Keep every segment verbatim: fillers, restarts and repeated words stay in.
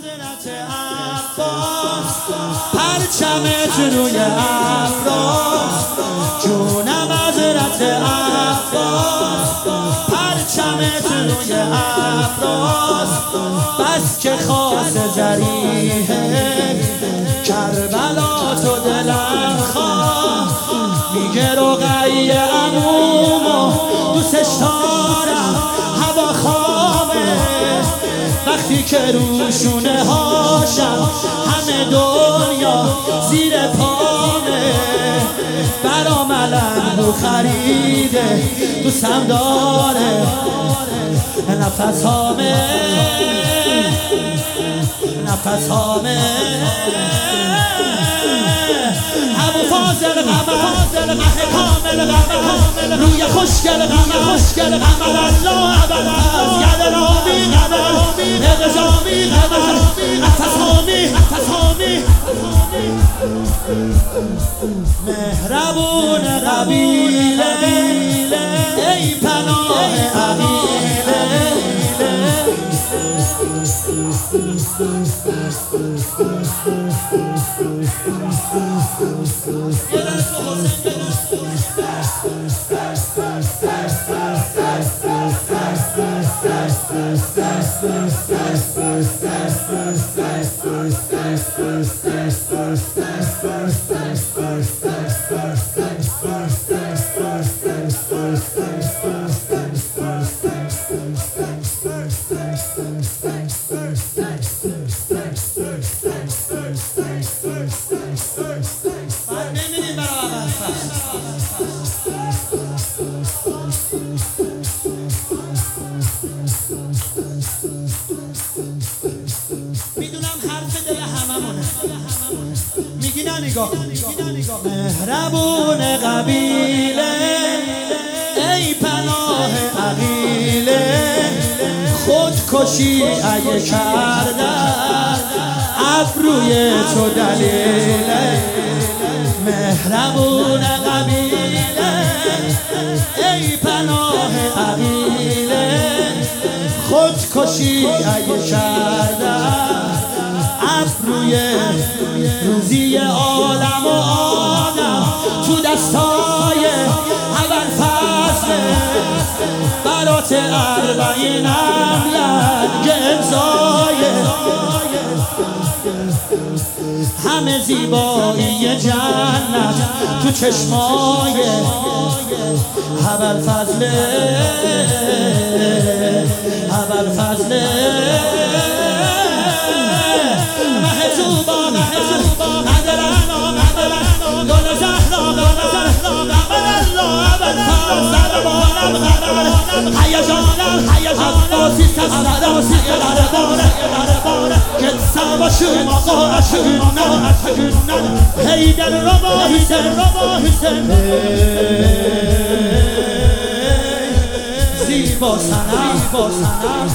حضرت عباس پرچمت روی افراز، جونم حضرت عباس پرچمت روی افراز. بس که خاص ذریحه کربلا تو دلم خواه، میگه رقیه عمومو دوستش دارم هوا خامه، وقتی که روشونه هاشم همه دنیا زیر پامه. برا ملنگو خریده دوستم داره نفس هامه، نفس هامه. ابو فاضل قمر مه کامل قمر روی خوشگل قمر خوشگل قمر الله ابد از گل رامی قمر نظامی قمر نفس هامی نفس هامی. مهربون قبیله ای پناه عقیله، میدونم حرف دل هممونه، میگی نه نگاه مهربون قبیله ای پناه عقیله، خودکشی اگه کردن ابروی تو دلیله. مهربون قبیله ای پناه عقیله، خودکشی اگه کردن ابروی روزی عالم و آدم تو دستای اول فصله، برات اربعین املک امضای همه زیبایی جنت تو چشمای اول فضله اول فضله. مه توبا مه توبا قدرنا قدرنا گل زهرا گل زهرا قبل الله ابد سر بالم قدر هیجانم هیجانم عباسی عباسی درباره درباره که سبا شما قاشقنا قاشقنا هیدر ربا حسین ربا حسین زیبا سنم زیبا سنم.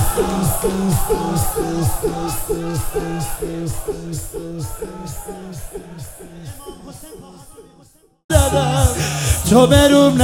تو بروم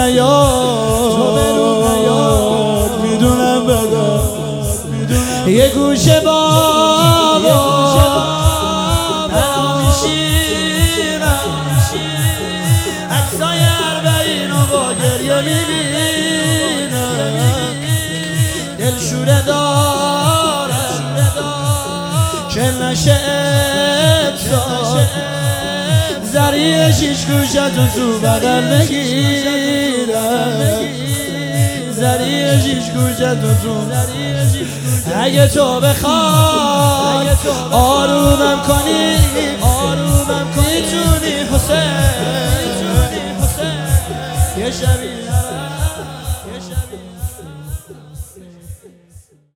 نیاد میدونم بدم یه گوشه بابا برا میشیرم عکسای اربعین و با گریه میبینم، دل شوره داره که نشه ابزار زریع شیش گوشت و تو بغل نگیرم، زریع شیش گوشت و تو اگه تو بخوای آرومم کنی آرومم کنی میتونی حسین یه شبیه